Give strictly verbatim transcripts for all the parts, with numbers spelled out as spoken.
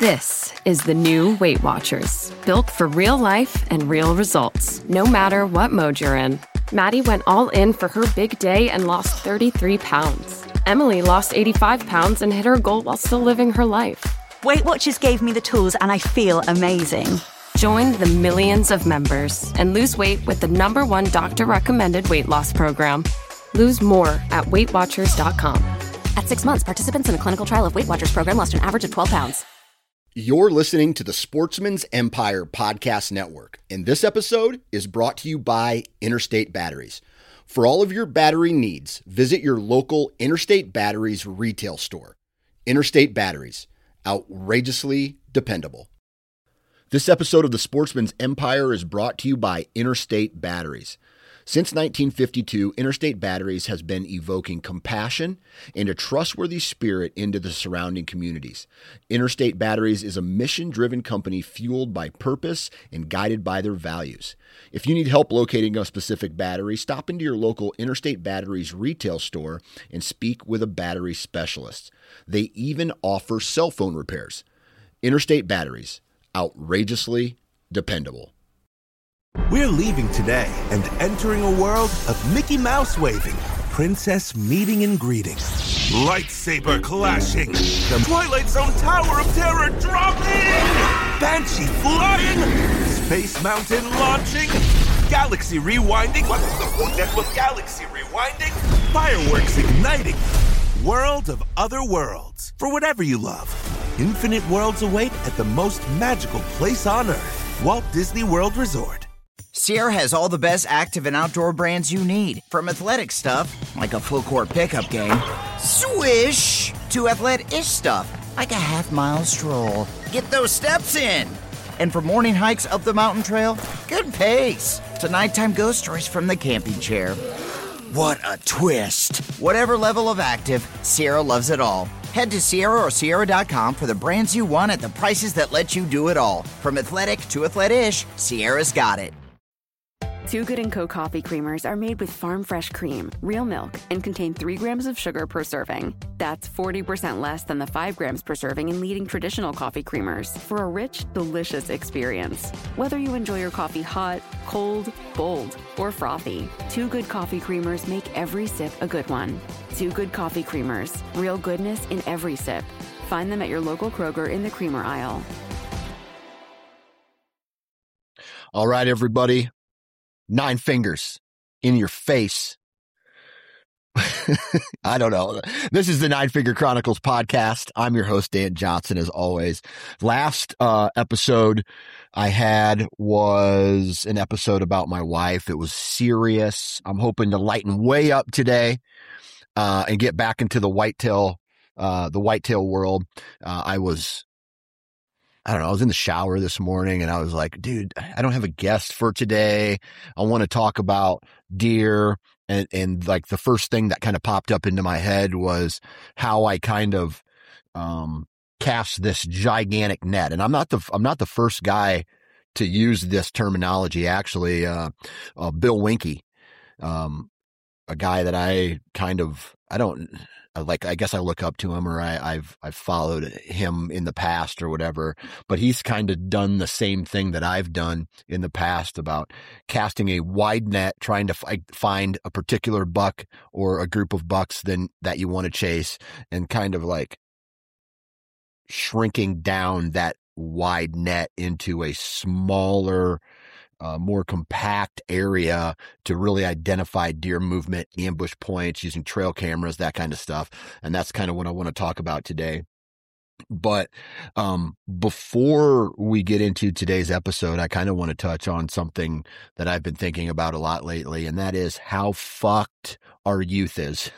This is the new Weight Watchers, built for real life and real results, no matter what mode you're in. Maddie went all in for her big day and lost thirty-three pounds. Emily lost eighty-five pounds and hit her goal while still living her life. Weight Watchers gave me the tools and I feel amazing. Join the millions of members and lose weight with the number one doctor-recommended weight loss program. Lose more at weight watchers dot com. At six months, participants in a clinical trial of Weight Watchers program lost an average of twelve pounds. You're listening to the Sportsman's Empire Podcast Network, and this episode is brought to you by Interstate Batteries. For all of your battery needs, visit your local Interstate Batteries retail store. Interstate Batteries, outrageously dependable. This episode of the Sportsman's Empire is brought to you by Interstate Batteries. Since nineteen fifty-two, Interstate Batteries has been evoking compassion and a trustworthy spirit into the surrounding communities. Interstate Batteries is a mission-driven company fueled by purpose and guided by their values. If you need help locating a specific battery, stop into your local Interstate Batteries retail store and speak with a battery specialist. They even offer cell phone repairs. Interstate Batteries, outrageously dependable. We're leaving today and entering a world of Mickey Mouse waving, princess meeting and greeting, lightsaber clashing, the Twilight Zone Tower of Terror dropping, Banshee flying, Space Mountain launching, galaxy rewinding, what's the point that was galaxy rewinding, fireworks igniting, world of other worlds, for whatever you love. Infinite worlds await at the most magical place on Earth, Walt Disney World Resort. Sierra has all the best active and outdoor brands you need. From athletic stuff, like a full court pickup game, swish, to athletic-ish stuff, like a half-mile stroll. Get those steps in. And for morning hikes up the mountain trail, good pace. To nighttime ghost stories from the camping chair. What a twist. Whatever level of active, Sierra loves it all. Head to Sierra or Sierra dot com for the brands you want at the prices that let you do it all. From athletic to athletic-ish, Sierra's got it. Two Good and Co. coffee creamers are made with farm fresh cream, real milk, and contain three grams of sugar per serving. That's forty percent less than the five grams per serving in leading traditional coffee creamers for a rich, delicious experience. Whether you enjoy your coffee hot, cold, bold, or frothy, Two Good coffee creamers make every sip a good one. Two Good coffee creamers, real goodness in every sip. Find them at your local Kroger in the creamer aisle. All right, everybody. Nine fingers in your face. I don't know. This is the Nine Finger Chronicles podcast. I'm your host, Dan Johnson, as always. Last uh, episode I had was an episode about my wife. It was serious. I'm hoping to lighten way up today uh, and get back into the whitetail, uh, the whitetail world. Uh, I was I don't know, I was in the shower this morning and I was like, dude, I don't have a guest for today. I want to talk about deer. And, and like the first thing that kind of popped up into my head was how I kind of, um, cast this gigantic net. And I'm not the, I'm not the first guy to use this terminology. Actually, uh, uh Bill Winke, um, a guy that I kind of, I don't, like, I guess I look up to him, or I, I've, I've followed him in the past or whatever, but he's kind of done the same thing that I've done in the past about casting a wide net, trying to f- find a particular buck or a group of bucks then that you want to chase, and kind of like shrinking down that wide net into a smaller, Uh, more compact area to really identify deer movement, ambush points, using trail cameras, that kind of stuff. And that's kind of what I want to talk about today. But um, before we get into today's episode, I kind of want to touch on something that I've been thinking about a lot lately, and that is how fucked our youth is.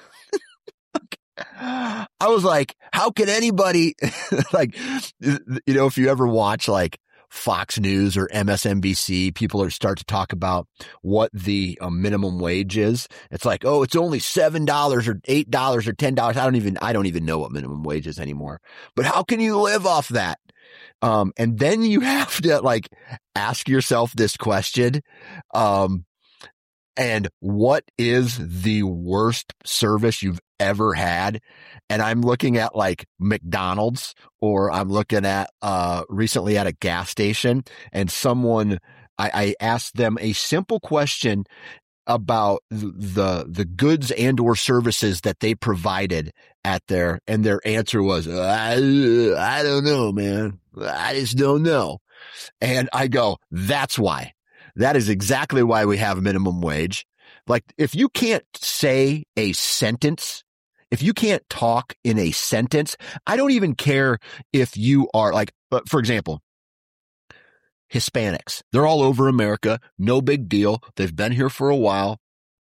I was like, how can anybody, like, you know, if you ever watch like Fox News or M S N B C, people are start to talk about what the uh, minimum wage is. It's like, oh, it's only seven dollars or eight dollars or ten dollars. I don't even, I don't even know what minimum wage is anymore, but how can you live off that? Um, and then you have to like ask yourself this question. Um, And what is the worst service you've ever had? And I'm looking at like McDonald's, or I'm looking at, uh, recently at a gas station, and someone, I, I asked them a simple question about the, the goods and or services that they provided at there. And their answer was, I, I don't know, man. I just don't know. And I go, that's why. That is exactly why we have minimum wage. Like, if you can't say a sentence, if you can't talk in a sentence, I don't even care if you are like, for example, Hispanics. They're all over America. No big deal. They've been here for a while.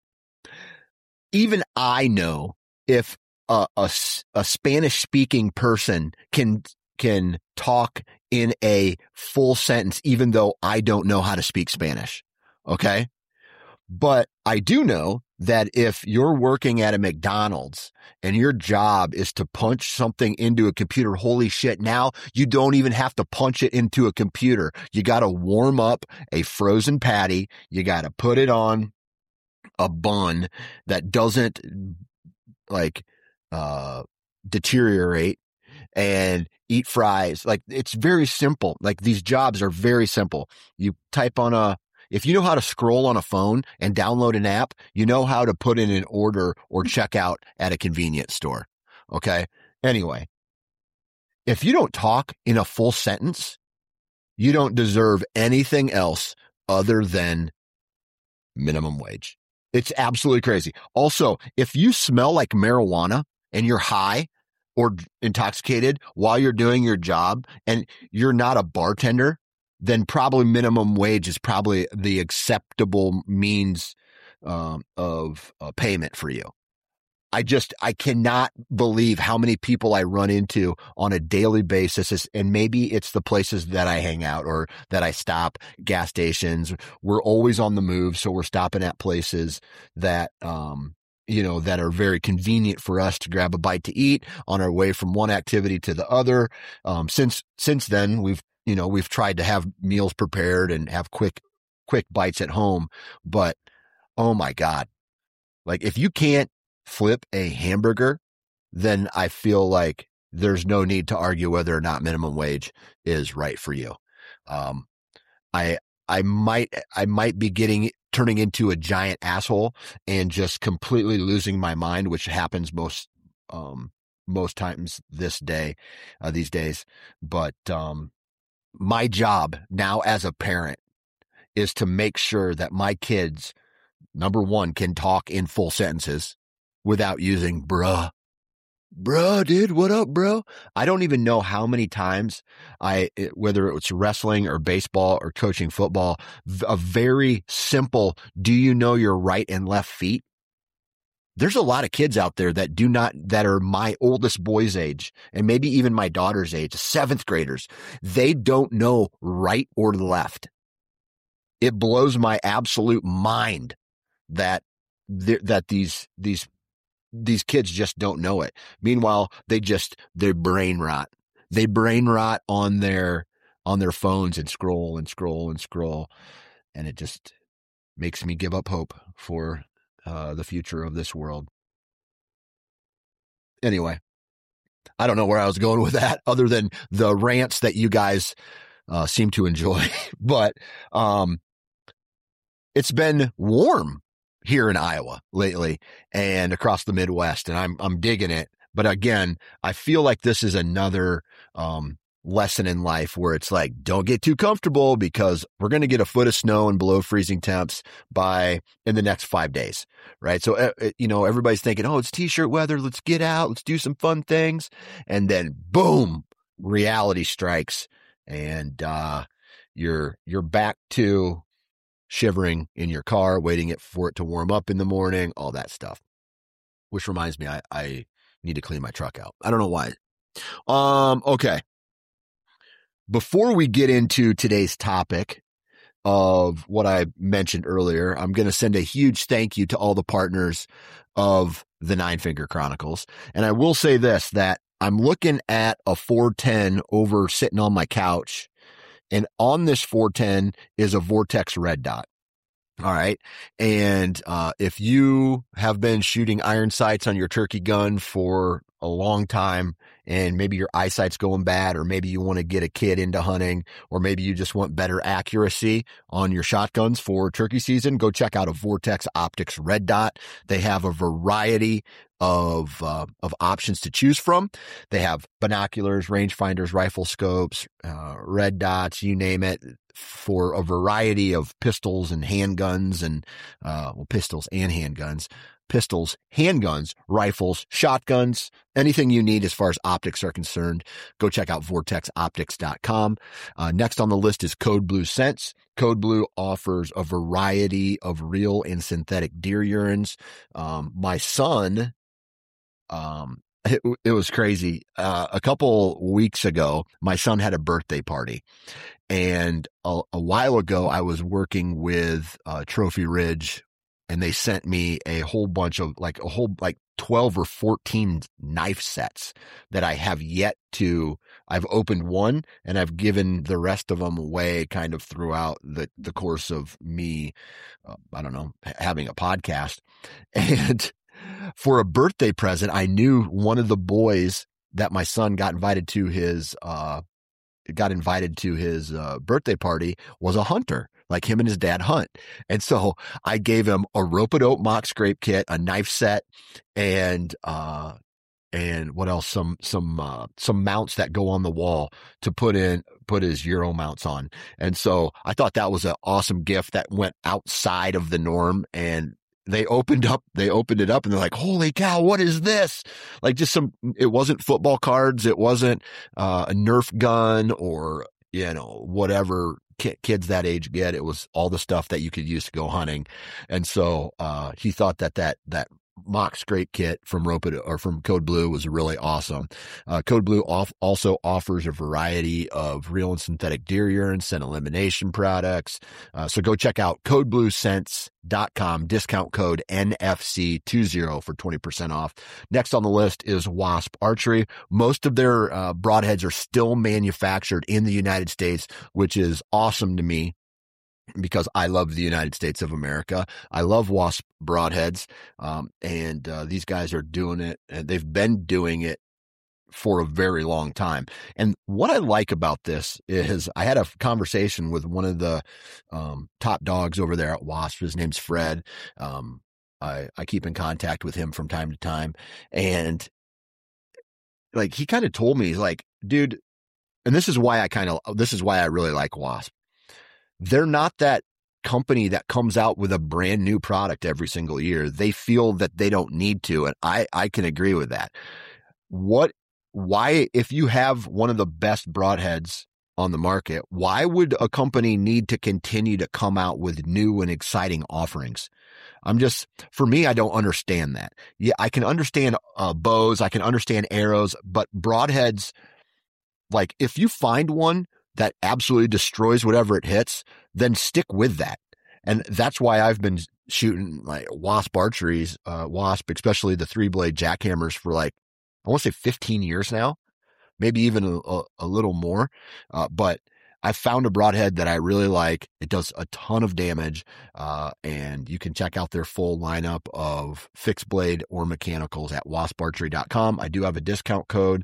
Even I know if a, a, a Spanish speaking person can, can talk in a full sentence, even though I don't know how to speak Spanish. Okay. But I do know that if you're working at a McDonald's and your job is to punch something into a computer, holy shit, now you don't even have to punch it into a computer. You got to warm up a frozen patty. You got to put it on a bun that doesn't like, uh, deteriorate, and eat fries. Like, it's very simple. Like, these jobs are very simple. You type on a, if you know how to scroll on a phone and download an app, you know how to put in an order or check out at a convenience store. Okay. Anyway, if you don't talk in a full sentence, you don't deserve anything else other than minimum wage. It's absolutely crazy. Also, if you smell like marijuana and you're high or intoxicated while you're doing your job and you're not a bartender, then probably minimum wage is probably the acceptable means um, of uh, payment for you. I just, I cannot believe how many people I run into on a daily basis. And maybe it's the places that I hang out or that I stop, gas stations. We're always on the move. So we're stopping at places that, um, you know, that are very convenient for us to grab a bite to eat on our way from one activity to the other. Um, since, since then we've, you know, we've tried to have meals prepared and have quick, quick bites at home. But, oh my God, like if you can't flip a hamburger, then I feel like there's no need to argue whether or not minimum wage is right for you. Um, I, I might, I might be getting, turning into a giant asshole and just completely losing my mind, which happens most, um, most times this day, uh, these days. But, um, my job now as a parent is to make sure that my kids, number one, can talk in full sentences without using bruh. Bruh, dude, what up, bro? I don't even know how many times I, whether it was wrestling or baseball or coaching football, a very simple, do you know your right and left feet? There's a lot of kids out there that do not, that are my oldest boy's age and maybe even my daughter's age, seventh graders. They don't know right or left. It blows my absolute mind that, that these, these, these kids just don't know it. Meanwhile, they just, they brain rot. They brain rot on their, on their phones and scroll and scroll and scroll. And it just makes me give up hope for uh, the future of this world. Anyway, I don't know where I was going with that other than the rants that you guys uh, seem to enjoy, but um, it's been warm here in Iowa lately and across the Midwest, and I'm, I'm digging it. But again, I feel like this is another, um, lesson in life where it's like, don't get too comfortable because we're going to get a foot of snow and below freezing temps by in the next five days. Right. So, uh, you know, everybody's thinking, oh, it's t-shirt weather. Let's get out. Let's do some fun things. And then boom, reality strikes and, uh, you're, you're back to shivering in your car, waiting for it to warm up in the morning, all that stuff. Which reminds me, I, I need to clean my truck out. I don't know why. Um, okay. Before we get into today's topic of what I mentioned earlier, I'm going to send a huge thank you to all the partners of the Nine Finger Chronicles. And I will say this, that I'm looking at a four ten over sitting on my couch. And on this four ten is a Vortex red dot. All right. And, uh, if you have been shooting iron sights on your turkey gun for a long time and maybe your eyesight's going bad, or maybe you want to get a kid into hunting, or maybe you just want better accuracy on your shotguns for turkey season, go check out a Vortex Optics Red Dot. They have a variety of, uh, of options to choose from. They have binoculars, rangefinders, rifle scopes, uh, red dots, you name it, for a variety of pistols and handguns and, uh, well, pistols and handguns. Pistols, handguns, rifles, shotguns, anything you need as far as optics are concerned. Go check out vortex optics dot com. Uh, next on the list is Code Blue Scents. Code Blue offers a variety of real and synthetic deer urines. Um, my son, um, it, it was crazy. Uh, a couple weeks ago, my son had a birthday party. And a, a while ago, I was working with uh, Trophy Ridge, and they sent me a whole bunch of like a whole like twelve or fourteen knife sets that I have yet to, I've opened one and I've given the rest of them away kind of throughout the, the course of me, uh, I don't know, having a podcast. And for a birthday present, I knew one of the boys that my son got invited to his, uh, got invited to his, uh, birthday party was a hunter. Like him and his dad hunt. And so I gave him a rope-a-dope mock scrape kit, a knife set, and, uh, and what else? Some, some, uh, some mounts that go on the wall to put in, put his Euro mounts on. And so I thought that was an awesome gift that went outside of the norm. And they opened up, they opened it up and they're like, holy cow, what is this? Like just some, it wasn't football cards. It wasn't, uh, a Nerf gun or, you know, whatever kids that age get. It was all the stuff that you could use to go hunting. And so, uh, he thought that that, that mock scrape kit from Rope or from Code Blue was really awesome. Uh, Code Blue off, also offers a variety of real and synthetic deer urine, scent elimination products. Uh, so go check out code blue scents dot com, discount code N F C twenty for twenty percent off. Next on the list is Wasp Archery. Most of their, uh, broadheads are still manufactured in the United States, which is awesome to me, because I love the United States of America. I love Wasp broadheads. Um, and, uh, these guys are doing it, and they've been doing it for a very long time. And what I like about this is I had a conversation with one of the, um, top dogs over there at Wasp. His name's Fred. Um, I, I keep in contact with him from time to time. And like, he kind of told me, he's like, dude, and this is why I kind of, this is why I really like Wasp. They're not that company that comes out with a brand new product every single year. They feel that they don't need to. And I, I can agree with that. What, why, if you have one of the best broadheads on the market, why would a company need to continue to come out with new and exciting offerings? I'm just, for me, I don't understand that. Yeah, I can understand uh, bows. I can understand arrows, but broadheads, like if you find one that absolutely destroys whatever it hits, then stick with that. And that's why I've been shooting like Wasp archeries, uh, Wasp, especially the three blade jackhammers for like, I want to say fifteen years now, maybe even a, a, a little more. Uh, but I found a broadhead that I really like. It does a ton of damage. Uh, and you can check out their full lineup of fixed blade or mechanicals at wasp archery dot com. I do have a discount code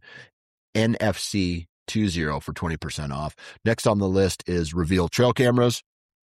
N F C twenty for twenty percent off. Next on the list is Reveal trail cameras.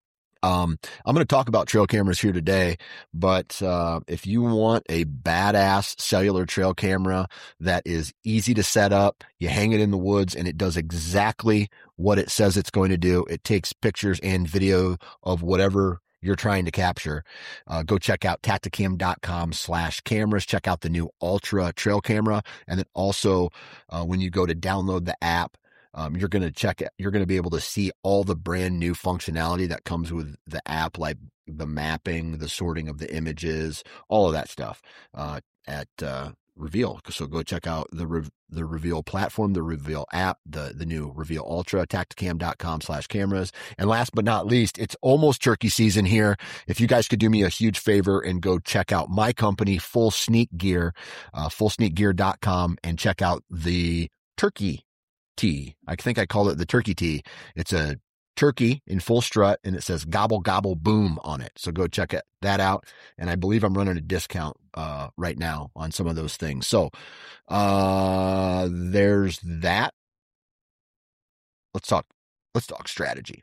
Um, I'm going to talk about trail cameras here today, but, uh, if you want a badass cellular trail camera that is easy to set up, you hang it in the woods and it does exactly what it says it's going to do. It takes pictures and video of whatever you're trying to capture. Uh, go check out tacticam dot com slash cameras. Check out the new Ultra trail camera. And then also, uh, when you go to download the app, Um, you're going to check it. You're going to be able to see all the brand new functionality that comes with the app, like the mapping, the sorting of the images, all of that stuff, uh, at, uh, Reveal. So go check out the, Re- the Reveal platform, the Reveal app, the, the new Reveal Ultra, tacticam dot com slash cameras. And last but not least, it's almost turkey season here. If you guys could do me a huge favor and go check out my company, Full Sneak Gear, uh, full sneak gear dot com, and check out the turkey tee. I think I call it the turkey tee. It's a turkey in full strut, and it says gobble, gobble, boom on it. So go check it, that out. And I believe I'm running a discount uh, right now on some of those things. So uh, there's that. Let's talk, let's talk strategy.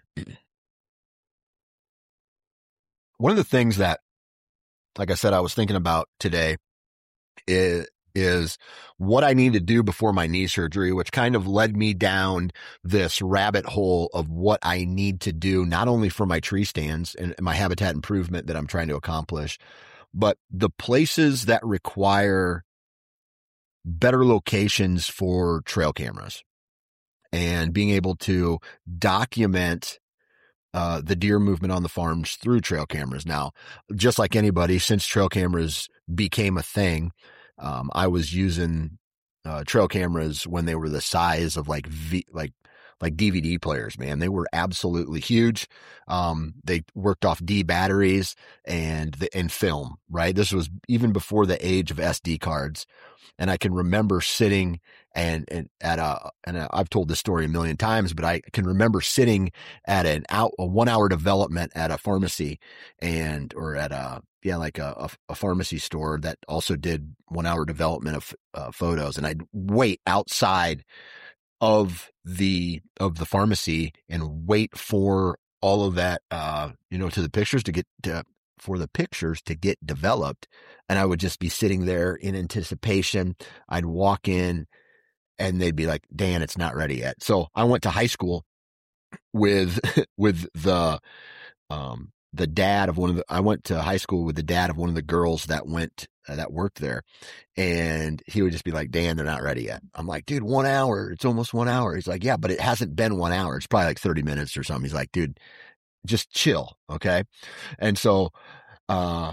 One of the things that, like I said, I was thinking about today is, is what I need to do before my knee surgery, which kind of led me down this rabbit hole of what I need to do, not only for my tree stands and my habitat improvement that I'm trying to accomplish, but the places that require better locations for trail cameras and being able to document Uh, the deer movement on the farms through trail cameras. Now, just like anybody, since trail cameras became a thing, um, I was using uh, trail cameras when they were the size of like v, like like D V D players. Man, they were absolutely huge. Um, they worked off D batteries and the and film. Right, this was even before the age of S D cards. And I can remember sitting and, and at a, and I've told this story a million times, but I can remember sitting at an out, a one hour development at a pharmacy and, or at a, yeah, like a, a, a pharmacy store that also did one hour development of uh, photos. And I'd wait outside of the, of the pharmacy and wait for all of that, uh, you know, to the pictures to get to, for the pictures to get developed. And I would just be sitting there in anticipation. I'd walk in and they'd be like, Dan, it's not ready yet. So I went to high school with, with the, um, the dad of one of the, I went to high school with the dad of one of the girls that went, uh, that worked there. And he would just be like, Dan, they're not ready yet. I'm like, dude, one hour. It's almost one hour. He's like, yeah, but it hasn't been one hour. It's probably like thirty minutes or something. He's like, dude, just chill. Okay. And so, uh,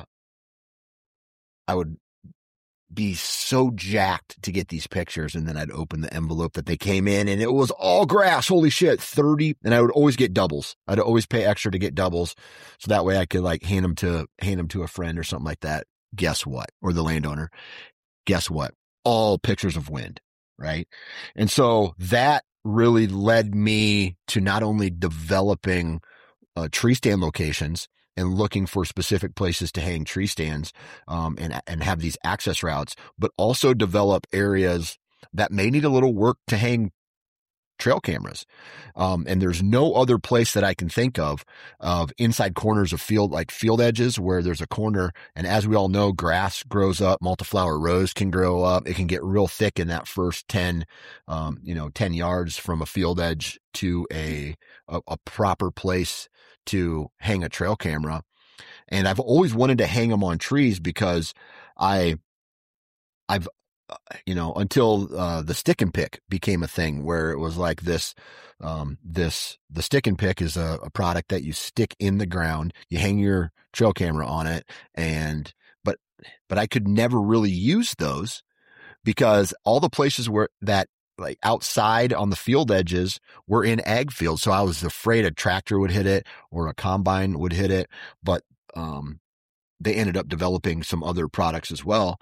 I would be so jacked to get these pictures. And then I'd open the envelope that they came in and it was all grass. Holy shit. thirty. And I would always get doubles. I'd always pay extra to get doubles. So that way I could like hand them to, hand them to a friend or something like that. Guess what? Or the landowner. Guess what? All pictures of wind. Right. And so that really led me to not only developing Uh, tree stand locations and looking for specific places to hang tree stands, um, and, and have these access routes, but also develop areas that may need a little work to hang trail cameras. Um, and there's no other place that I can think of, of inside corners of field, like field edges where there's a corner. And as we all know, grass grows up, multiflower rose can grow up. It can get real thick in that first ten, um, you know, ten yards from a field edge to a, a, a proper place to hang a trail camera. And I've always wanted to hang them on trees because I, I've, you know, until, uh, the stick and pick became a thing where it was like this, um, this, the stick and pick is a, a product that you stick in the ground, you hang your trail camera on it. And, but, but I could never really use those because all the places where that, like outside on the field edges were in ag fields. So I was afraid a tractor would hit it or a combine would hit it, but, um, they ended up developing some other products as well.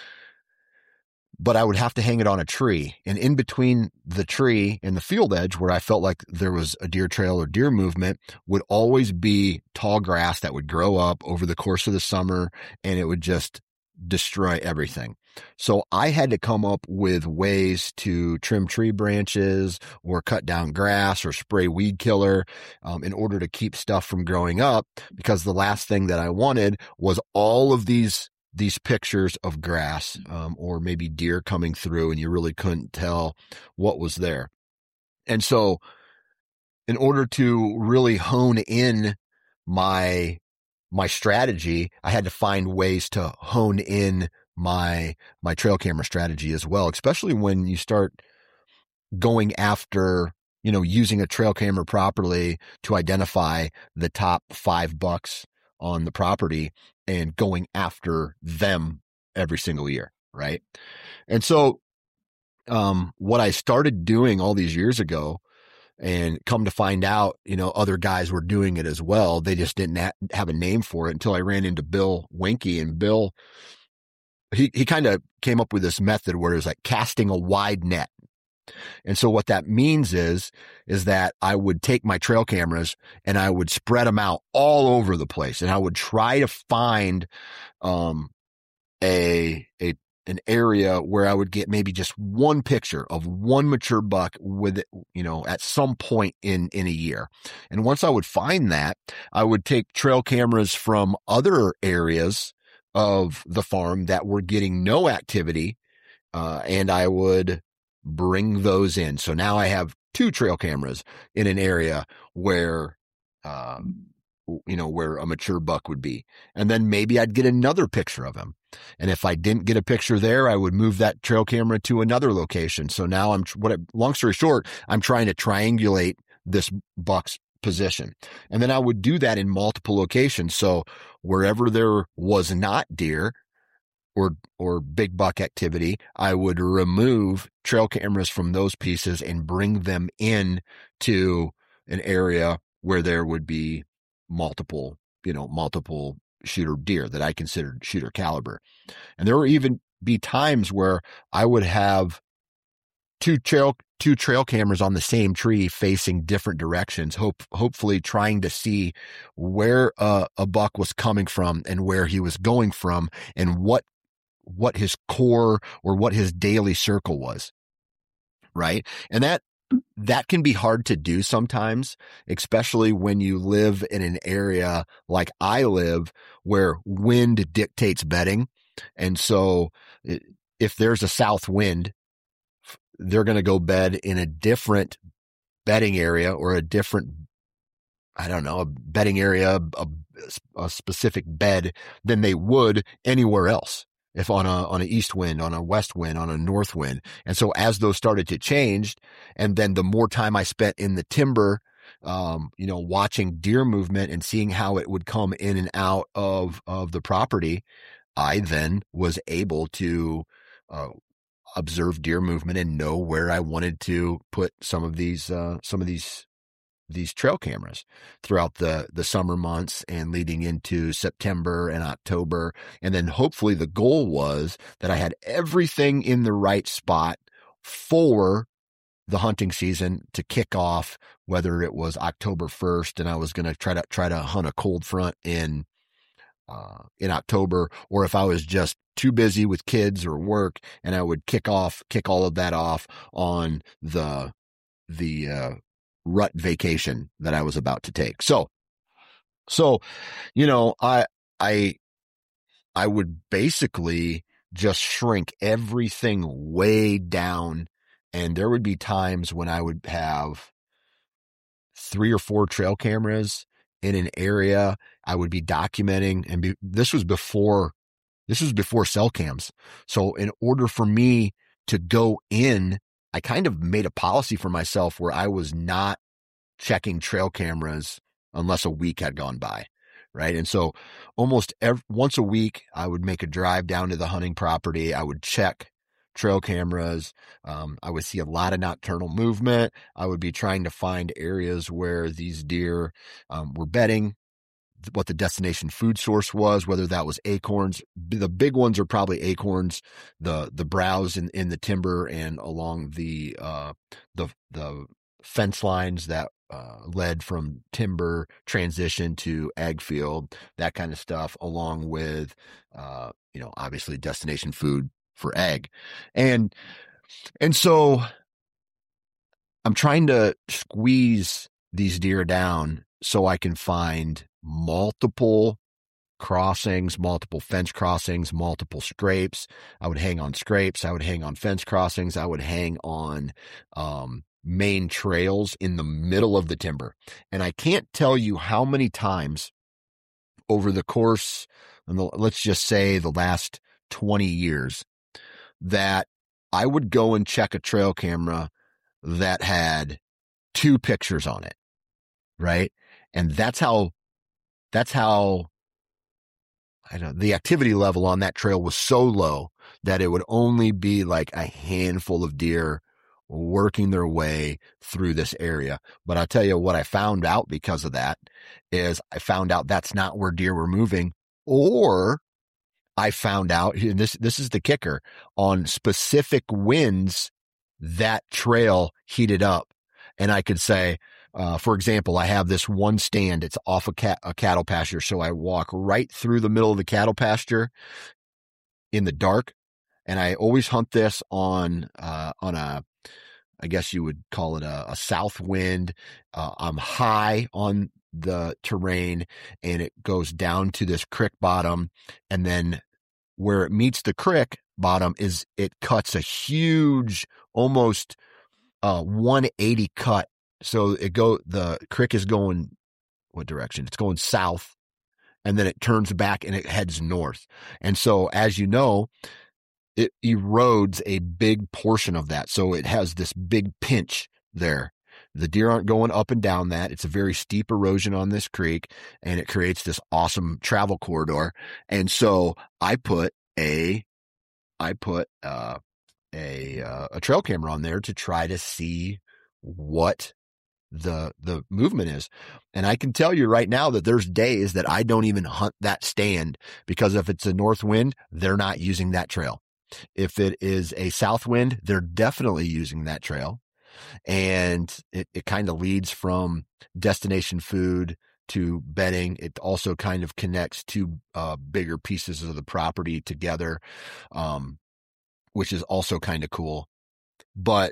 But I would have to hang it on a tree, and in between the tree and the field edge where I felt like there was a deer trail or deer movement would always be tall grass that would grow up over the course of the summer, and it would just destroy everything. So I had to come up with ways to trim tree branches or cut down grass or spray weed killer, um, in order to keep stuff from growing up, because the last thing that I wanted was all of these these pictures of grass, um, or maybe deer coming through and you really couldn't tell what was there. And so in order to really hone in my, my strategy, I had to find ways to hone in my, my trail camera strategy as well, especially when you start going after, you know, using a trail camera properly to identify the top five bucks on the property and going after them every single year. Right. And so, um, what I started doing all these years ago, and come to find out, you know, other guys were doing it as well. They just didn't ha- have a name for it until I ran into Bill Winke, and Bill, he, he kind of came up with this method where it was like casting a wide net. And so what that means is, is that I would take my trail cameras and I would spread them out all over the place. And I would try to find, um, a, a, an area where I would get maybe just one picture of one mature buck with, you know, at some point in, in a year. And once I would find that, I would take trail cameras from other areas of the farm that were getting no activity, uh, and I would bring those in. So now I have two trail cameras in an area where, um, you know, where a mature buck would be. And then maybe I'd get another picture of him. And if I didn't get a picture there, I would move that trail camera to another location. So now I'm, what, it, long story short, I'm trying to triangulate this buck's position. And then I would do that in multiple locations. So wherever there was not deer or, or big buck activity, I would remove trail cameras from those pieces and bring them in to an area where there would be multiple, you know, multiple shooter deer that I considered shooter caliber. And there would even be times where I would have two trail, two trail cameras on the same tree facing different directions, hope, hopefully trying to see where uh, a buck was coming from and where he was going from and what, what his core or what his daily circle was. Right. And that, that can be hard to do sometimes, especially when you live in an area like I live where wind dictates bedding. And so if there's a south wind, they're going to go bed in a different bedding area or a different, I don't know, a bedding area, a, a specific bed than they would anywhere else. If on a, on an east wind, on a west wind, on a north wind. And so as those started to change, and then the more time I spent in the timber, um, you know, watching deer movement and seeing how it would come in and out of, of the property, I then was able to, uh, observe deer movement and know where I wanted to put some of these, uh, some of these, these trail cameras throughout the, the summer months and leading into September and October. And then hopefully the goal was that I had everything in the right spot for the hunting season to kick off, whether it was October first and I was going to try to try to hunt a cold front in, uh, in October, or if I was just too busy with kids or work and I would kick off, kick all of that off on the, the, uh, rut vacation that I was about to take. So, so, you know, I, I, I would basically just shrink everything way down. And there would be times when I would have three or four trail cameras in an area. I would be documenting, and be, this was before, this was before cell cams. So in order for me to go in, I kind of made a policy for myself where I was not checking trail cameras unless a week had gone by. Right. And so almost every, once a week, I would make a drive down to the hunting property. I would check trail cameras. Um, I would see a lot of nocturnal movement. I would be trying to find areas where these deer um, were bedding, what the destination food source was, whether that was acorns. The big ones are probably acorns, the, the browse in, in the timber and along the, uh, the, the fence lines that, uh, led from timber transition to ag field, that kind of stuff, along with, uh, you know, obviously destination food for ag. And, and so I'm trying to squeeze these deer down so I can find multiple crossings, multiple fence crossings, multiple scrapes. I would hang on scrapes. I would hang on fence crossings. I would hang on, um, main trails in the middle of the timber. And I can't tell you how many times over the course, and the, let's just say the last twenty years, that I would go and check a trail camera that had two pictures on it. Right. And that's how, that's how, I don't know, the activity level on that trail was so low that it would only be like a handful of deer working their way through this area. But I'll tell you what I found out because of that is I found out that's not where deer were moving, or I found out, and this, this is the kicker, on specific winds that trail heated up. And I could say, uh, for example, I have this one stand. It's off a, cat, a cattle pasture. So I walk right through the middle of the cattle pasture in the dark. And I always hunt this on, uh, on a, I guess you would call it a, a south wind. Uh, I'm high on the terrain and it goes down to this creek bottom. And then where it meets the creek bottom is it cuts a huge, almost uh, one eighty cut. So it go, the creek is going, what direction? It's going south, and then it turns back and it heads north. And so, as you know, it erodes a big portion of that. So it has this big pinch there. The deer aren't going up and down that. It's a very steep erosion on this creek, and it creates this awesome travel corridor. And so I put a, I put uh, a uh, a trail camera on there to try to see what the the movement is. And I can tell you right now that there's days that I don't even hunt that stand, because if it's a north wind, they're not using that trail. If it is a south wind, they're definitely using that trail. And it, it kind of leads from destination food to bedding. It also kind of connects two uh, bigger pieces of the property together, um, which is also kind of cool. But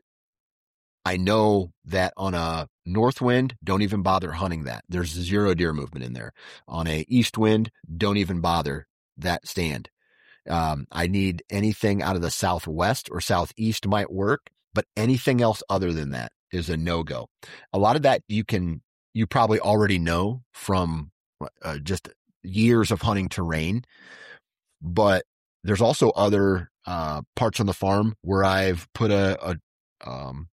I know that on a north wind, don't even bother hunting that. There's zero deer movement in there. On a east wind, don't even bother that stand. Um, I need anything out of the southwest or southeast might work, but anything else other than that is a no-go. A lot of that you can, you probably already know from uh, just years of hunting terrain, but there's also other uh, parts on the farm where I've put a, a, um,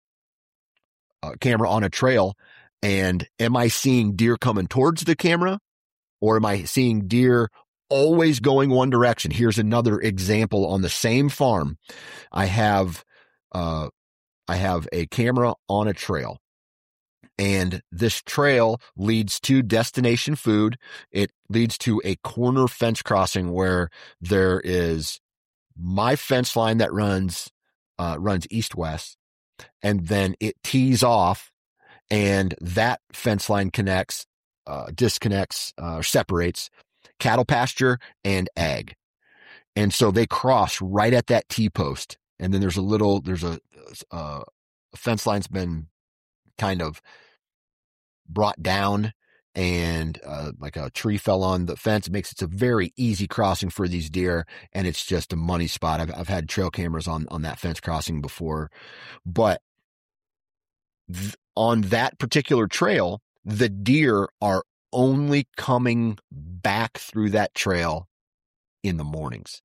a camera on a trail, and am I seeing deer coming towards the camera, or am I seeing deer always going one direction? Here's another example on the same farm. I have, uh, I have a camera on a trail, and this trail leads to destination food. It leads to a corner fence crossing where there is my fence line that runs, uh, runs east-west, and then it tees off, and that fence line connects, uh, disconnects, uh, separates cattle pasture and ag. And so they cross right at that T-post. And then there's a little, there's a, uh, a fence line's been kind of brought down, and uh, like a tree fell on the fence. It makes it a very easy crossing for these deer, and it's just a money spot. I've, I've had trail cameras on, on that fence crossing before, but th- on that particular trail, the deer are only coming back through that trail in the mornings.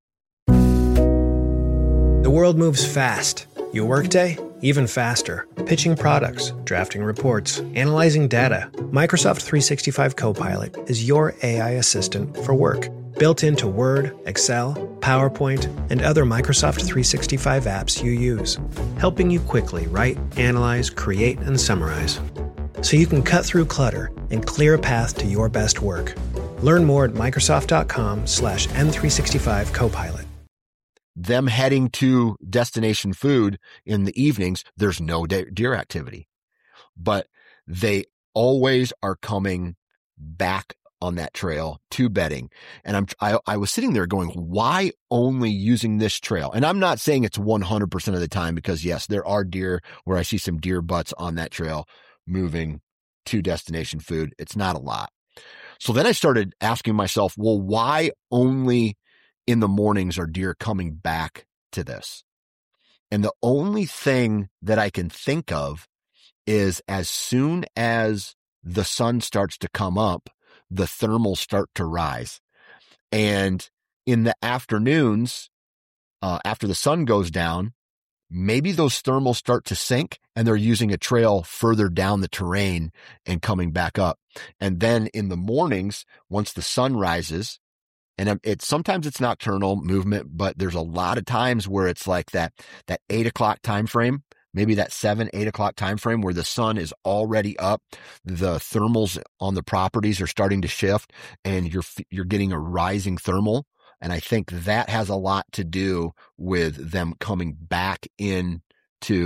The world moves fast. Your workday, even faster. Pitching products, drafting reports, analyzing data. Microsoft three sixty-five Copilot is your A I assistant for work. Built into Word, Excel, PowerPoint, and other Microsoft three sixty-five apps you use. Helping you quickly write, analyze, create, and summarize, so you can cut through clutter and clear a path to your best work. Learn more at Microsoft.com slash M365 Copilot. Them heading to destination food in the evenings, there's no de- deer activity, but they always are coming back on that trail to bedding. And I'm, I, I was sitting there going, why only using this trail? And I'm not saying it's one hundred percent of the time, because yes, there are deer where I see some deer butts on that trail moving to destination food. It's not a lot. So then I started asking myself, well, why only in the mornings are deer coming back to this? And the only thing that I can think of is as soon as the sun starts to come up, the thermals start to rise. And in the afternoons, uh, after the sun goes down, maybe those thermals start to sink, and they're using a trail further down the terrain and coming back up. And then in the mornings, once the sun rises, and it's sometimes it's nocturnal movement, but there's a lot of times where it's like that, that eight o'clock time frame, maybe that seven, eight o'clock time frame where the sun is already up. The thermals on the properties are starting to shift, and you're, you're getting a rising thermal. And I think that has a lot to do with them coming back in to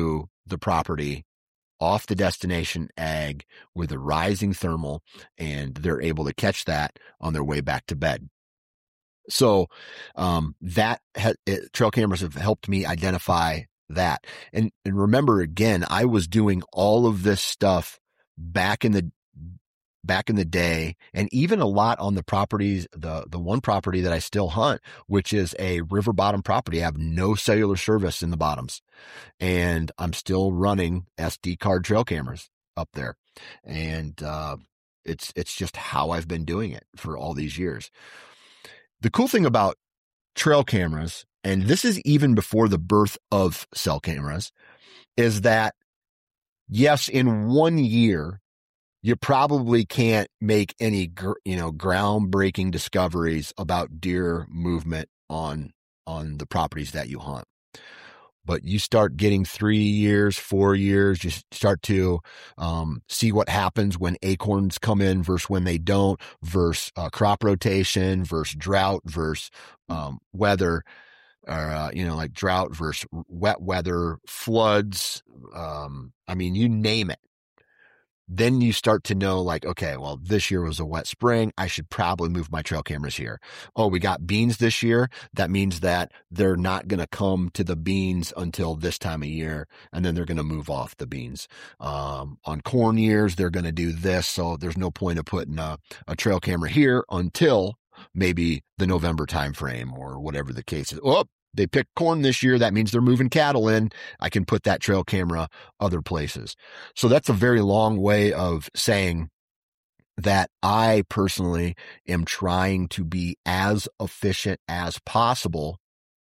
the property off the destination ag with a rising thermal, and they're able to catch that on their way back to bed. So um, that ha- it, trail cameras have helped me identify that. And, and remember, again, I was doing all of this stuff back in the back in the day, and even a lot on the properties, the the one property that I still hunt, which is a river bottom property. I have no cellular service in the bottoms, and I'm still running S D card trail cameras up there. And uh, it's it's just how I've been doing it for all these years. The cool thing about trail cameras, and this is even before the birth of cell cameras, is that yes, in one year, you probably can't make any, you know, groundbreaking discoveries about deer movement on, on the properties that you hunt. But you start getting three years, four years, you start to um, see what happens when acorns come in versus when they don't, versus uh, crop rotation, versus drought, versus um, weather, or, uh, you know, like drought versus wet weather, floods. Um, I mean, you name it. Then you start to know, like, okay, well, this year was a wet spring. I should probably move my trail cameras here. Oh, we got beans this year. That means that they're not going to come to the beans until this time of year, and then they're going to move off the beans. Um, on corn years, they're going to do this, so there's no point of putting a, a trail camera here until maybe the November timeframe or whatever the case is. Oh, they picked corn this year. That means they're moving cattle in. I can put that trail camera other places. So that's a very long way of saying that I personally am trying to be as efficient as possible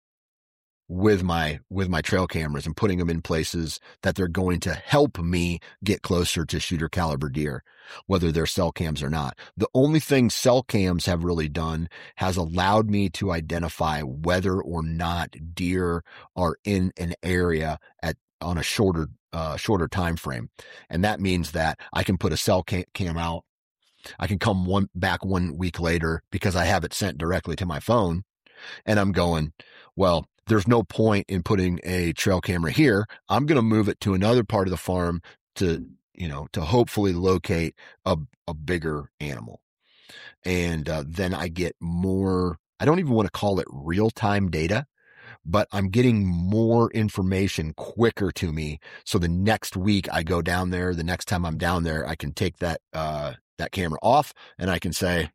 with my, with my trail cameras and putting them in places that they're going to help me get closer to shooter caliber deer, whether they're cell cams or not. The only thing cell cams have really done has allowed me to identify whether or not deer are in an area at, on a shorter, uh, shorter time frame. And that means that I can put a cell cam, cam out. I can come one back one week later because I have it sent directly to my phone, and I'm going, well, there's no point in putting a trail camera here. I'm going to move it to another part of the farm to, you know, to hopefully locate a, a bigger animal. And uh, then I get more, I don't even want to call it real-time data, but I'm getting more information quicker to me. So the next week I go down there, the next time I'm down there, I can take that, uh, that camera off, and I can say,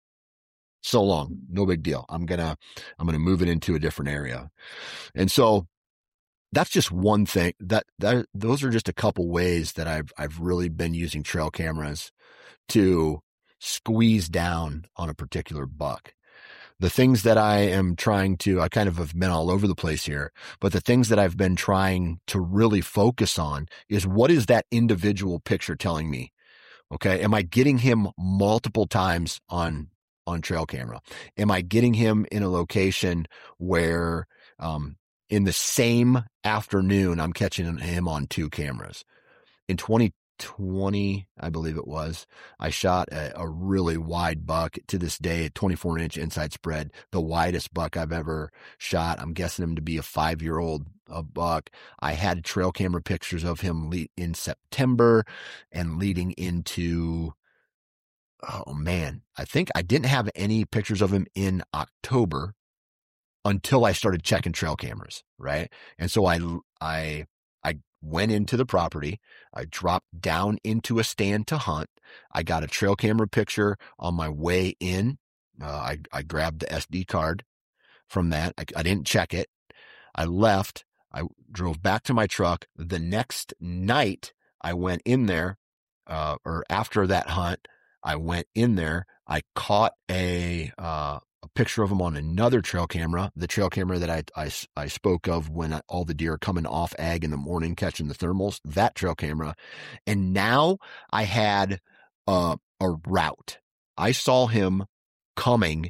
so long, no big deal. I'm going to, I'm going to move it into a different area. And so that's just one thing that, that those are just a couple ways that I've, I've really been using trail cameras to squeeze down on a particular buck. The things that I am trying to, I kind of have been all over the place here, but the things that I've been trying to really focus on is, what is that individual picture telling me? Okay. Am I getting him multiple times on on trail camera? Am I getting him in a location where, um, in the same afternoon, I'm catching him on two cameras? In twenty twenty, I believe it was, I shot a, a really wide buck. To this day, a twenty-four inch inside spread, the widest buck I've ever shot. I'm guessing him to be a five year old a buck. I had trail camera pictures of him le- in September and leading into, oh man, I think I didn't have any pictures of him in October until I started checking trail cameras, right? And so I, I, I went into the property. I dropped down into a stand to hunt. I got a trail camera picture on my way in. Uh, I, I grabbed the S D card from that. I, I didn't check it. I left. I drove back to my truck. The next night I went in there, uh, or after that hunt, I went in there. I caught a, uh, a picture of him on another trail camera, the trail camera that I, I, I spoke of when I, all the deer are coming off ag in the morning, catching the thermals, that trail camera. And now I had uh, a route. I saw him coming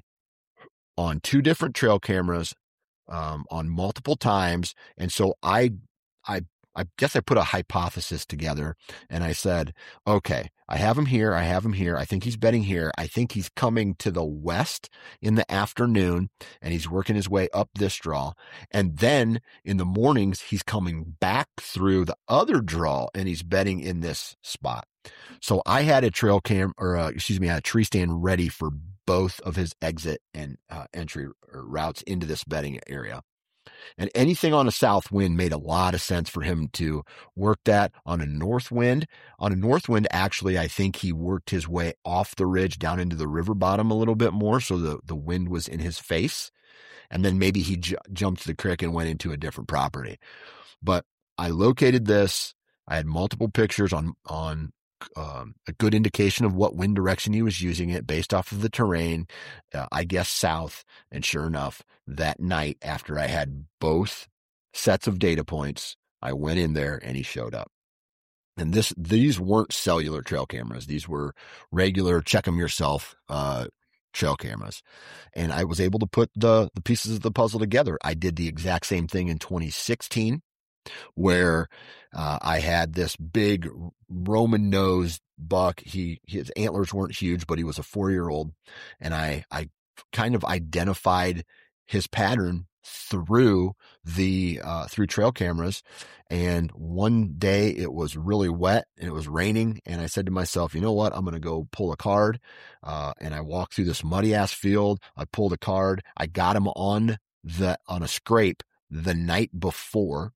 on two different trail cameras, um, on multiple times. And so I, I I guess I put a hypothesis together and I said, okay, I have him here. I have him here. I think he's bedding here. I think he's coming to the west in the afternoon and he's working his way up this draw. And then in the mornings, he's coming back through the other draw and he's bedding in this spot. So I had a trail cam or uh, excuse me, I had a tree stand ready for both of his exit and uh, entry routes into this bedding area. And anything on a south wind made a lot of sense for him to work that. On a north wind. On a north wind, actually, I think he worked his way off the ridge down into the river bottom a little bit more, so the, the wind was in his face. And then maybe he j- jumped the creek and went into a different property. But I located this. I had multiple pictures on on um, a good indication of what wind direction he was using it based off of the terrain, uh, I guess south. And sure enough, that night after I had both sets of data points, I went in there and he showed up. And this, these weren't cellular trail cameras. These were regular check them yourself, uh, trail cameras. And I was able to put the, the pieces of the puzzle together. I did the exact same thing in twenty sixteen. Where uh, I had this big Roman nosed buck. He his antlers weren't huge, but he was a four year old, and I I kind of identified his pattern through the uh, through trail cameras. And one day it was really wet and it was raining, and I said to myself, you know what? I'm going to go pull a card. Uh, and I walked through this muddy ass field. I pulled a card. I got him on the on a scrape the night before.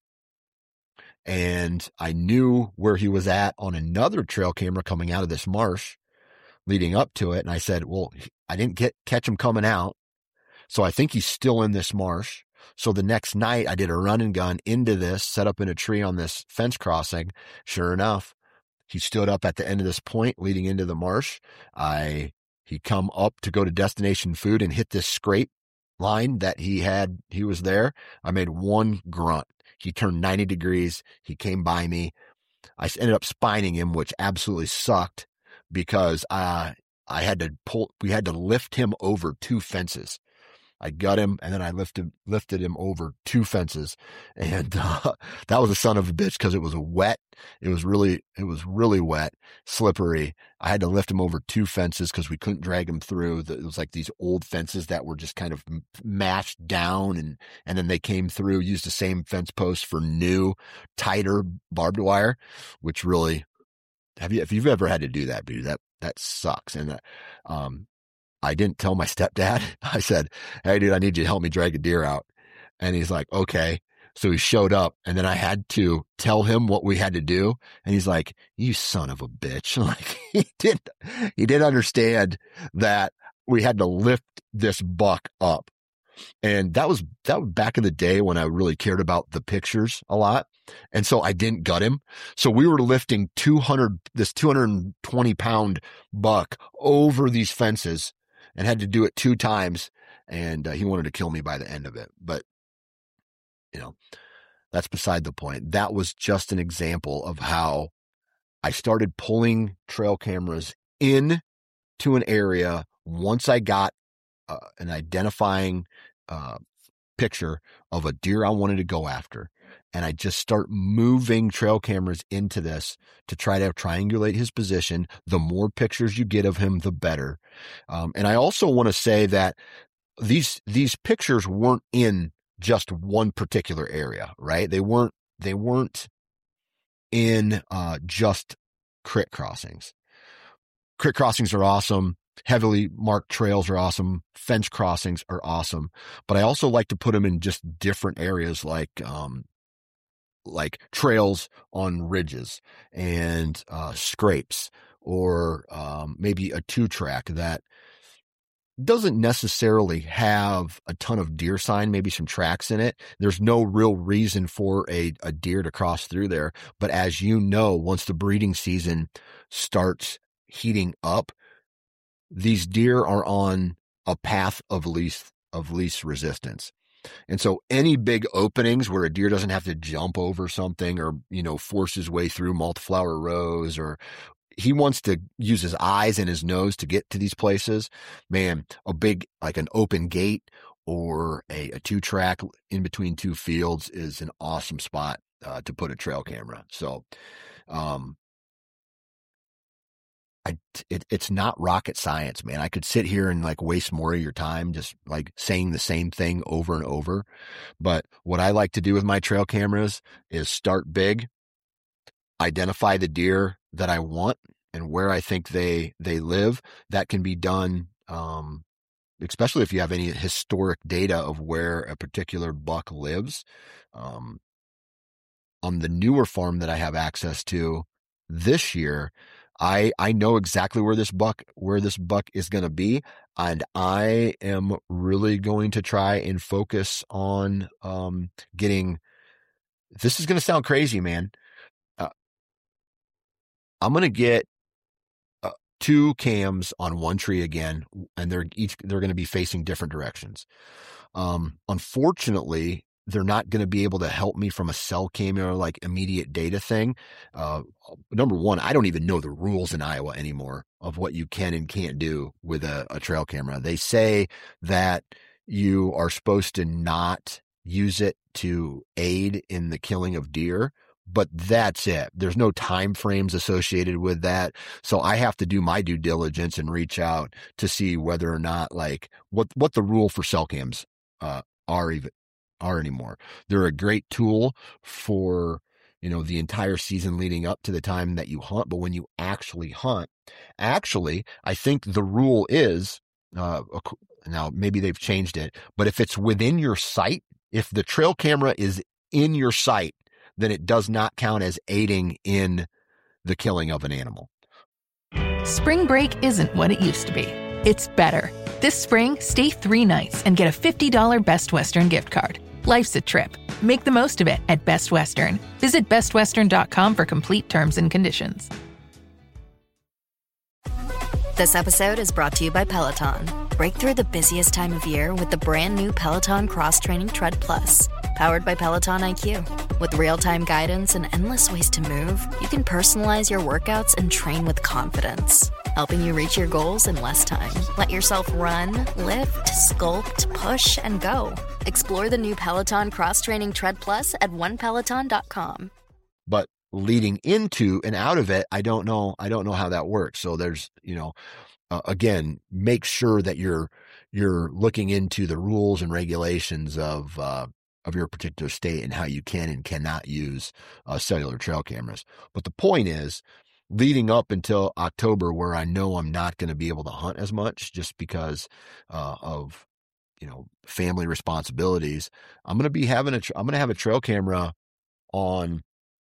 And I knew where he was at on another trail camera coming out of this marsh leading up to it. And I said, well, I didn't get catch him coming out. So I think he's still in this marsh. So the next night I did a run and gun into this, set up in a tree on this fence crossing. Sure enough, he stood up at the end of this point leading into the marsh. I, he come up to go to destination food and hit this scrape line that he had. He was there. I made one grunt. He turned ninety degrees. He came by me. I ended up spining him, which absolutely sucked because uh, I had to pull, we had to lift him over two fences. I got him and then I lifted, lifted him over two fences. And uh, that was a son of a bitch because it was wet. It was really, it was really wet, slippery. I had to lift him over two fences because we couldn't drag him through. It was like these old fences that were just kind of mashed down. And, and then they came through, used the same fence posts for new, tighter barbed wire, which really, have you, if you've ever had to do that, dude, that, that sucks. And, uh, um, I didn't tell my stepdad. I said, hey, dude, I need you to help me drag a deer out. And he's like, okay. So he showed up and then I had to tell him what we had to do. And he's like, you son of a bitch. Like he didn't, he didn't understand that we had to lift this buck up. And that was, that was back in the day when I really cared about the pictures a lot. And so I didn't gut him. So we were lifting two hundred, this two hundred twenty pound buck over these fences and had to do it two times. And uh, he wanted to kill me by the end of it. But, you know, that's beside the point. That was just an example of how I started pulling trail cameras in to an area once I got uh, an identifying uh, picture of a deer I wanted to go after. And I just start moving trail cameras into this to try to triangulate his position. The more pictures you get of him, the better. Um, and I also want to say that these, these pictures weren't in just one particular area, right? They weren't, they weren't in, uh, just creek crossings. Creek crossings are awesome. Heavily marked trails are awesome. Fence crossings are awesome. But I also like to put them in just different areas like, um, like trails on ridges and, uh, scrapes or, um, maybe a two track that doesn't necessarily have a ton of deer sign, maybe some tracks in it. There's no real reason for a, a deer to cross through there. But as you know, once the breeding season starts heating up, these deer are on a path of least, of least resistance. And so any big openings where a deer doesn't have to jump over something or, you know, force his way through multi-flower rows, or he wants to use his eyes and his nose to get to these places, man, a big, like an open gate or a, a two track in between two fields is an awesome spot uh, to put a trail camera. So, um, I, it, it's not rocket science, man. I could sit here and like waste more of your time just like saying the same thing over and over. But what I like to do with my trail cameras is start big, identify the deer that I want and where I think they, they live. That can be done, um, especially if you have any historic data of where a particular buck lives. Um, on the newer farm that I have access to this year, I, I know exactly where this buck, where this buck is going to be. And I am really going to try and focus on, um, getting, this is going to sound crazy, man. Uh, I'm going to get uh, two cams on one tree again, and they're each, they're going to be facing different directions. Um, unfortunately, they're not going to be able to help me from a cell camera, like immediate data thing. Uh, number one, I don't even know the rules in Iowa anymore of what you can and can't do with a, a trail camera. They say that you are supposed to not use it to aid in the killing of deer, but that's it. There's no time frames associated with that. So I have to do my due diligence and reach out to see whether or not like what, what the rule for cell cams, uh, are even, are anymore. They're a great tool for, you know, the entire season leading up to the time that you hunt. But when you actually hunt, actually, I think the rule is, uh, now maybe they've changed it, but if it's within your sight, if the trail camera is in your sight, then it does not count as aiding in the killing of an animal. Spring break isn't what it used to be. It's better. This spring, stay three nights and get a fifty dollars Best Western gift card. Life's a trip. Make the most of it at Best Western. Visit best western dot com for complete terms and conditions. This episode is brought to you by Peloton. Break through the busiest time of year with the brand new Peloton Cross Training Tread Plus. Powered by Peloton I Q. With real-time guidance and endless ways to move, you can personalize your workouts and train with confidence, helping you reach your goals in less time. Let yourself run, lift, sculpt, push, and go. Explore the new Peloton Cross Training Tread Plus at one peloton dot com. But leading into and out of it, I don't know. I don't know how that works. So there's, you know, uh, again, make sure that you're, you're looking into the rules and regulations of, uh, of your particular state and how you can and cannot use uh, cellular trail cameras. But the point is, leading up until October, where I know I'm not going to be able to hunt as much just because uh, of, you know, family responsibilities, I'm going to be having a, I'm going to have a trail camera on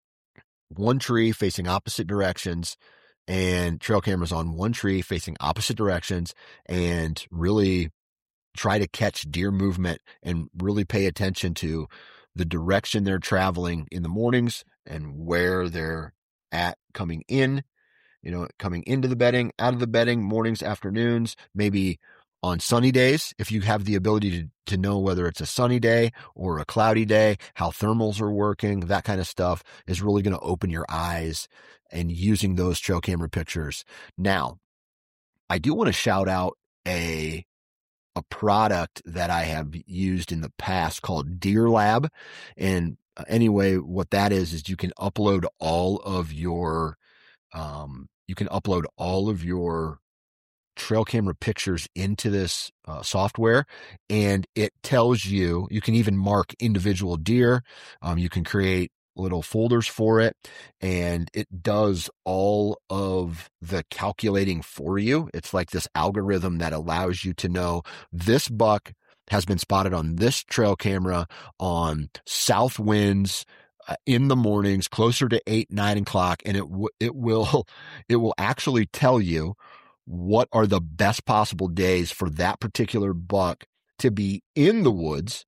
one tree facing opposite directions and trail cameras on one tree facing opposite directions and really try to catch deer movement and really pay attention to the direction they're traveling in the mornings and where they're at coming in, you know, coming into the bedding, out of the bedding, mornings, afternoons, maybe on sunny days. If you have the ability to, to know whether it's a sunny day or a cloudy day, how thermals are working, that kind of stuff is really going to open your eyes and using those trail camera pictures. Now, I do want to shout out a a product that I have used in the past called Deer Lab. And anyway, what that is, is you can upload all of your, um, you can upload all of your trail camera pictures into this uh, software, and it tells you, you can even mark individual deer. Um, you can create little folders for it, and it does all of the calculating for you. It's like this algorithm that allows you to know this buck has been spotted on this trail camera on south winds uh, in the mornings, closer to eight, nine o'clock. And it, w- it will, it will actually tell you what are the best possible days for that particular buck to be in the woods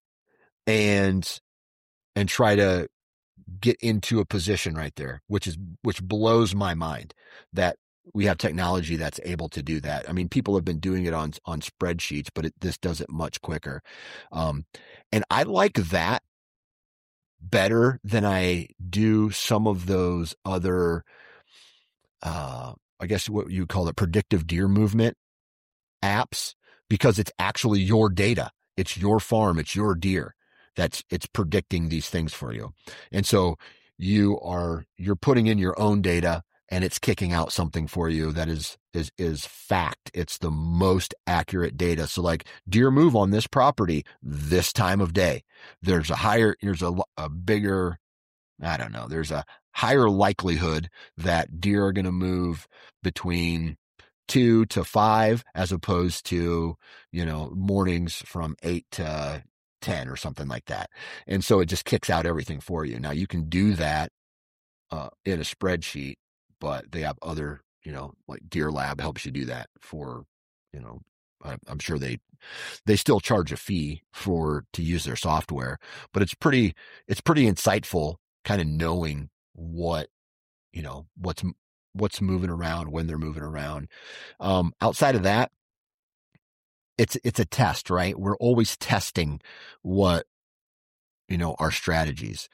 and, and try to get into a position right there, which is, which blows my mind that we have technology that's able to do that. I mean, people have been doing it on, on spreadsheets, but it, this does it much quicker. Um, and I like that better than I do some of those other, uh, I guess what you call it, predictive deer movement apps, because it's actually your data. It's your farm. It's your deer. that's, it's predicting these things for you. And so you are, you're putting in your own data and it's kicking out something for you that is, is, is fact. It's the most accurate data. So like deer move on this property this time of day. There's a higher, there's a, a bigger, I don't know, there's a higher likelihood that deer are going to move between two to five as opposed to, you know, mornings from eight to ten or something like that. And so it just kicks out everything for you. Now you can do that uh, in a spreadsheet, but they have other, you know, like Deer Lab helps you do that for, you know, I, I'm sure they, they still charge a fee for, to use their software, but it's pretty, it's pretty insightful kind of knowing what, you know, what's, what's moving around, when they're moving around. Um, outside of that, it's, it's a test, right? We're always testing what, you know, our strategies.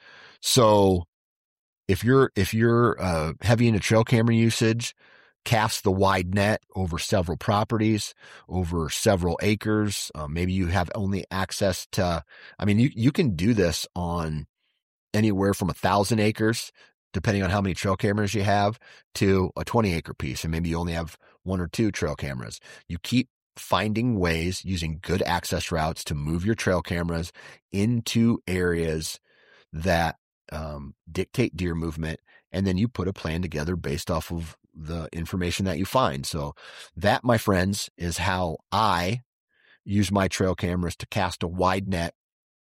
So if you're, if you're, uh, heavy into trail camera usage, cast the wide net over several properties, over several acres. Um, maybe you have only access to, I mean, you, you can do this on anywhere from a thousand acres, depending on how many trail cameras you have, to a twenty acre piece. And maybe you only have one or two trail cameras. You keep finding ways using good access routes to move your trail cameras into areas that um, dictate deer movement. And then you put a plan together based off of the information that you find. So that, my friends, is how I use my trail cameras to cast a wide net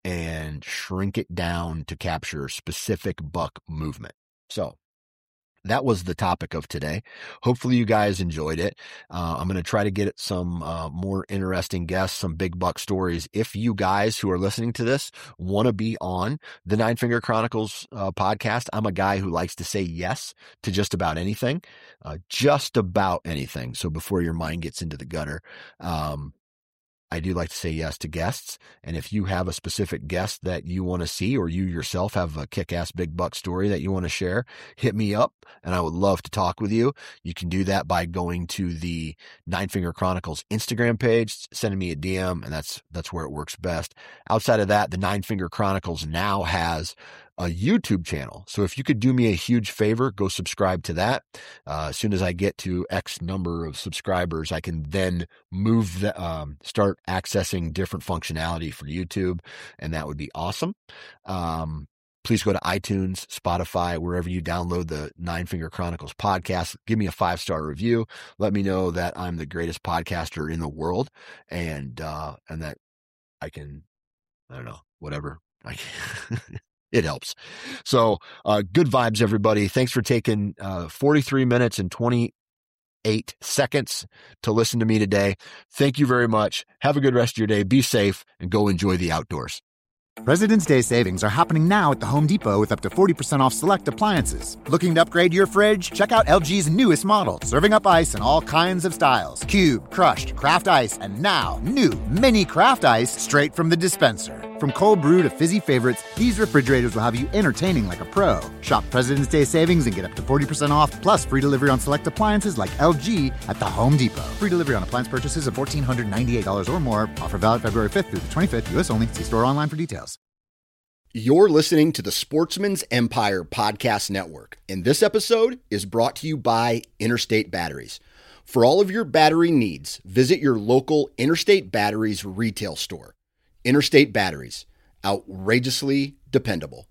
and shrink it down to capture specific buck movement. So that was the topic of today. Hopefully you guys enjoyed it. Uh, I'm going to try to get some uh, more interesting guests, some big buck stories. If you guys who are listening to this want to be on the Nine Finger Chronicles uh, podcast, I'm a guy who likes to say yes to just about anything, uh, just about anything. So before your mind gets into the gutter, um, I do like to say yes to guests. And if you have a specific guest that you want to see, or you yourself have a kick-ass big buck story that you want to share, hit me up and I would love to talk with you. You can do that by going to the Nine Finger Chronicles Instagram page, sending me a D M, and that's, that's where it works best. Outside of that, the Nine Finger Chronicles now has a YouTube channel. So if you could do me a huge favor, go subscribe to that. Uh, as soon as I get to X number of subscribers, I can then move the, um, start accessing different functionality for YouTube. And that would be awesome. Um, please go to iTunes, Spotify, wherever you download the Nine Finger Chronicles podcast. Give me a five-star review. Let me know that I'm the greatest podcaster in the world. And, uh, and that I can, I don't know, whatever. I It helps. So, uh, good vibes, everybody. Thanks for taking, uh, forty-three minutes and twenty-eight seconds to listen to me today. Thank you very much. Have a good rest of your day. Be safe and go enjoy the outdoors. President's Day savings are happening now at the Home Depot with up to forty percent off select appliances. Looking to upgrade your fridge? Check out L G's newest model, serving up ice in all kinds of styles. Cube, crushed, craft ice, and now new mini craft ice straight from the dispenser. From cold brew to fizzy favorites, these refrigerators will have you entertaining like a pro. Shop President's Day savings and get up to forty percent off, plus free delivery on select appliances like L G at the Home Depot. Free delivery on appliance purchases of one thousand four hundred ninety-eight dollars or more. Offer valid February fifth through the twenty-fifth, U S only. See store online for details. You're listening to the Sportsman's Empire Podcast Network, and this episode is brought to you by Interstate Batteries. For all of your battery needs, visit your local Interstate Batteries retail store. Interstate Batteries, outrageously dependable.